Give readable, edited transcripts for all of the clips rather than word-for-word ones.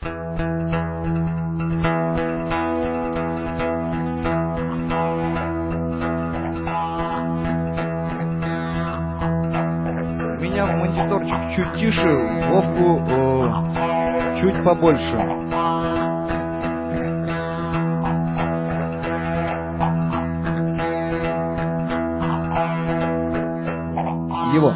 У меня мониторчик чуть тише, Вовку чуть побольше. Его.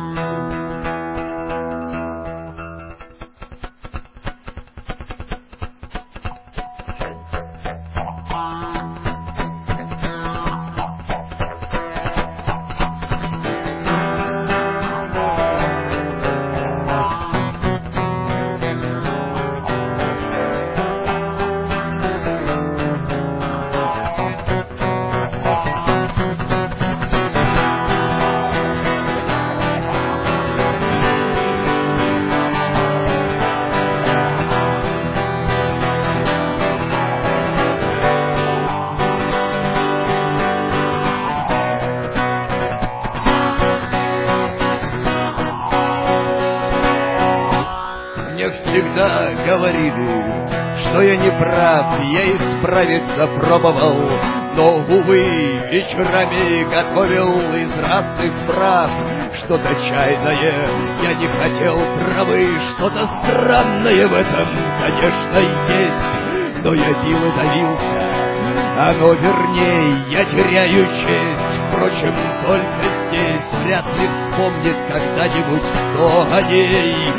Всегда говорили, что я не прав, я исправиться пробовал, но, увы, вечерами готовил из разных прав. Что-то чайное я не хотел правы, что-то странное в этом, конечно, есть, но я бил и давился, оно верней, я теряю честь. Впрочем, только здесь вряд ли вспомнит когда-нибудь кто о ней.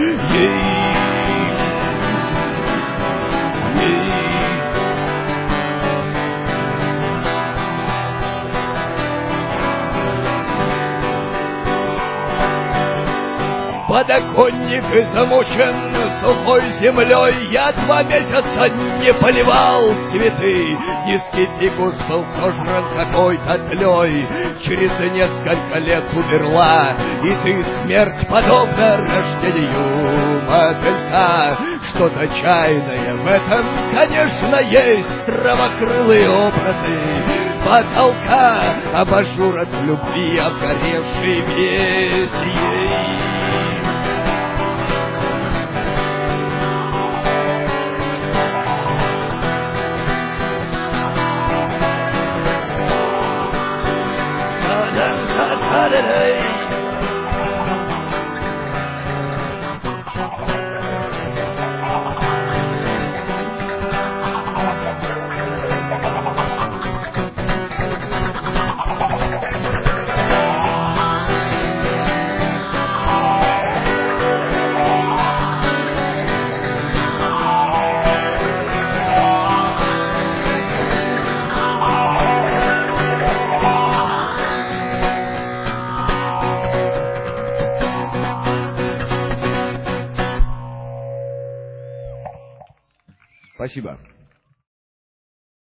Подоконник замучен сухой землей, я 2 месяца не поливал цветы. Низкий фикус был сожран какой-то тлей, через несколько лет умерла, и ты, смерть, подобна рождению мотылька. Что-то чайное в этом, конечно, есть, травокрылые образы потолка, абажур от любви, обгоревший весь ей. Спасибо.